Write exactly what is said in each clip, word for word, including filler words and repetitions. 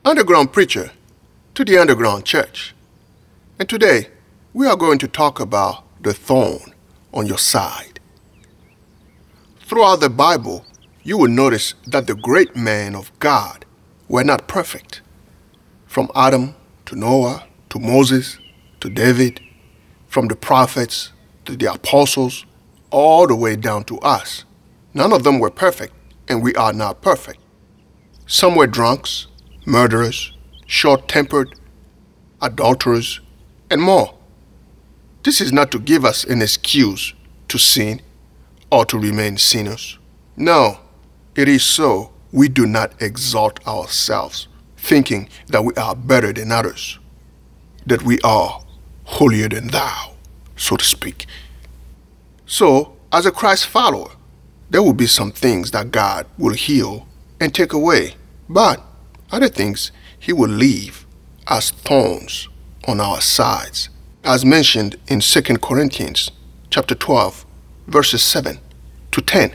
Underground preacher to the underground church. And today, we are going to talk about the thorn on your side. Throughout the Bible, you will notice that the great men of God were not perfect. From Adam to Noah to Moses to David, from the prophets to the apostles, all the way down to us. None of them were perfect, and we are not perfect. Some were drunks, murderers, short-tempered, adulterers, and more. This is not to give us an excuse to sin or to remain sinners. No, it is so we do not exalt ourselves, thinking that we are better than others, that we are holier than thou, so to speak. So, as a Christ follower, there will be some things that God will heal and take away, but other things He will leave as thorns on our sides, as mentioned in Second Corinthians chapter twelve, verses seven to ten.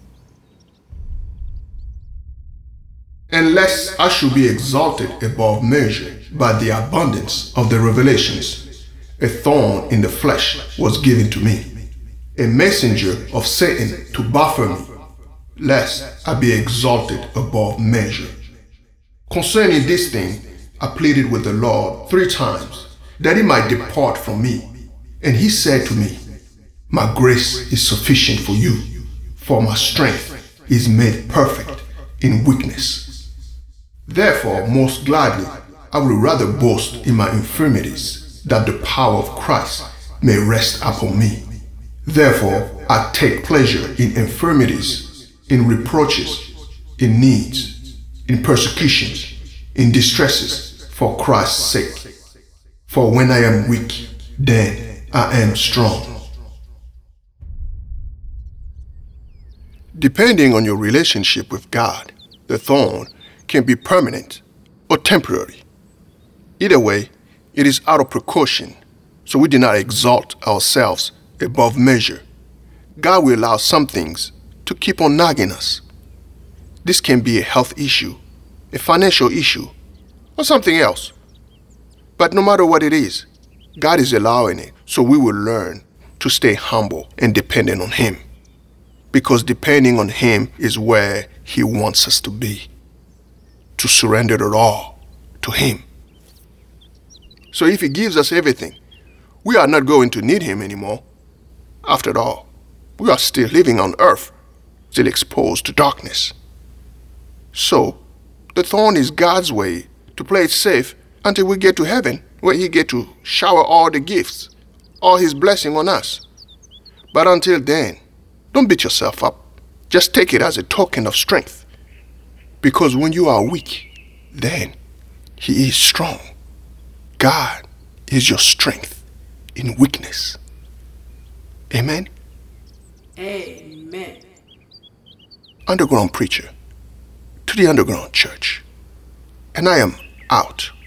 Unless I should be exalted above measure by the abundance of the revelations, a thorn in the flesh was given to me, a messenger of Satan to buffet me, lest I be exalted above measure. Concerning this thing, I pleaded with the Lord three times, that He might depart from me. And He said to me, My grace is sufficient for you, for my strength is made perfect in weakness. Therefore, most gladly, I will rather boast in my infirmities, that the power of Christ may rest upon me. Therefore, I take pleasure in infirmities, in reproaches, in needs, in persecutions, in distresses, for Christ's sake. For when I am weak, then I am strong. Depending on your relationship with God, the thorn can be permanent or temporary. Either way, it is out of precaution, so we do not exalt ourselves above measure. God will allow some things to keep on nagging us. This can be a health issue, a financial issue, or something else. But no matter what it is, God is allowing it so we will learn to stay humble and dependent on Him. Because depending on Him is where He wants us to be, to surrender it all to Him. So if He gives us everything, we are not going to need Him anymore. After all, we are still living on earth, still exposed to darkness. So, the thorn is God's way to play it safe until we get to heaven, where He get to shower all the gifts, all His blessing on us. But until then, don't beat yourself up. Just take it as a token of strength. Because when you are weak, then He is strong. God is your strength in weakness. Amen? Amen. Underground preacher to the underground church. And I am out.